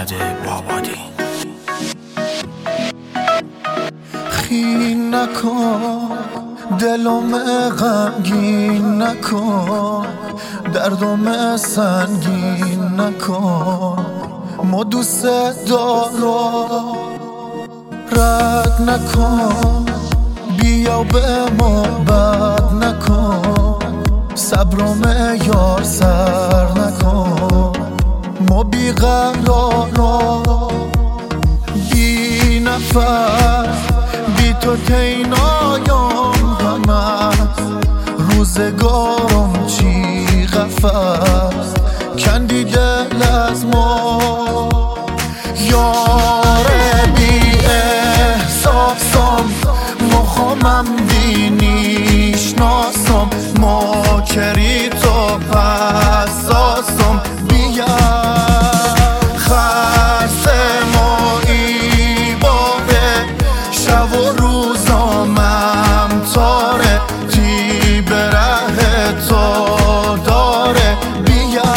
محمد بابادی. خین نکن دلم غمگین نکن، دردم سنگین نکن، ما دوست دارم رد نکن، بیا به ما بد نکن، صبرم یار سر نکن، ما بیقرارم بی نفس، بی تو تینایم غم است، روزگارم چی قفس کندی دل از ما. یار بی احساسم مخمم دینیشناسم، ماکری تو حساسم، بیا خسته مایی باره، شب و روزامم تاره، تی بره تو داره، بیا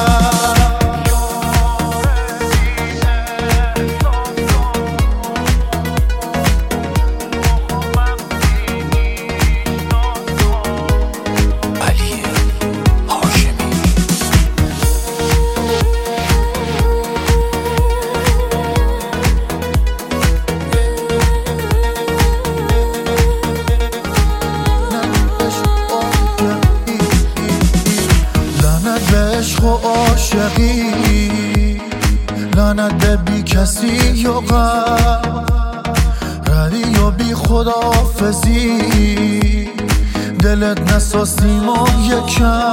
عشق و عاشقی، لعنت به بی کسی و غم، ردی و بی خداحافظی، دلت نسازیم و یکم،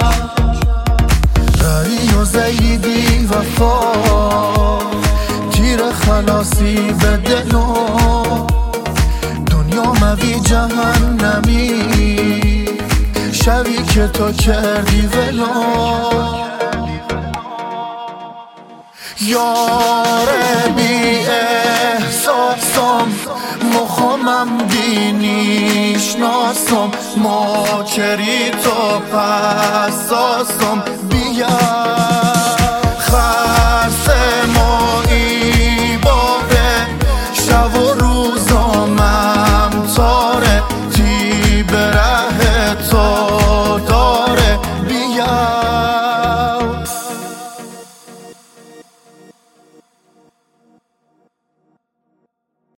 ردی و زیدی وفا، تیر خلاصی به دلو، دنیا موی جهنمی، شبی که تو کردی ولو. یار بی احساسم مخمم دینیشناسم، ماکری تو حساسم، بیا